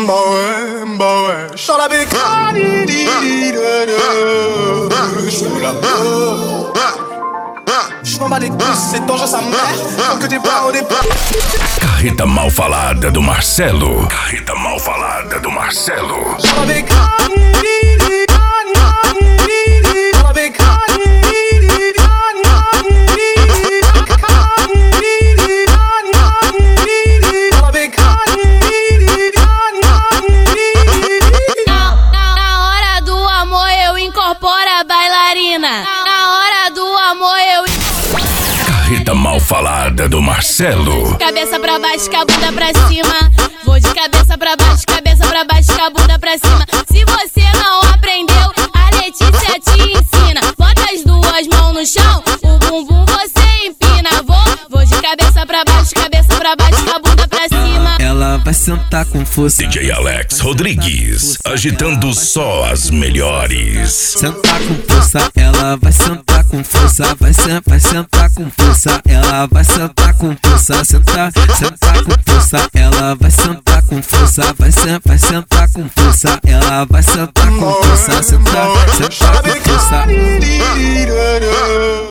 Sur la bécane, je m'en bats les couilles, c'est dangereux sa mère. Tant que t'es pas au départ. Carreta mal falada do Marcelo. Carreta mal falada do Marcelo. Sur la bécane, sur la bécane. Incorpora a bailarina. Na hora do amor eu. Carreta mal falada do Marcelo. Cabeça pra baixo, com a bunda pra cima. Vou de cabeça pra baixo, com a bunda pra cima. Se você não aprendeu, a Letícia te ensina. Bota as duas mãos no chão, o bumbum você empina. Vou de cabeça pra baixo, com a bunda pra cima. Ela vai sentar com força. DJ Alex Rodrigues, agitando só as melhores. Sentar com força, ela vai sentar com força. Vai sentar com força. Ela vai sentar com força. Sentar com força. Ela vai sentar com força. Vai sentar com força. Ela vai sentar com força. Sentar com força.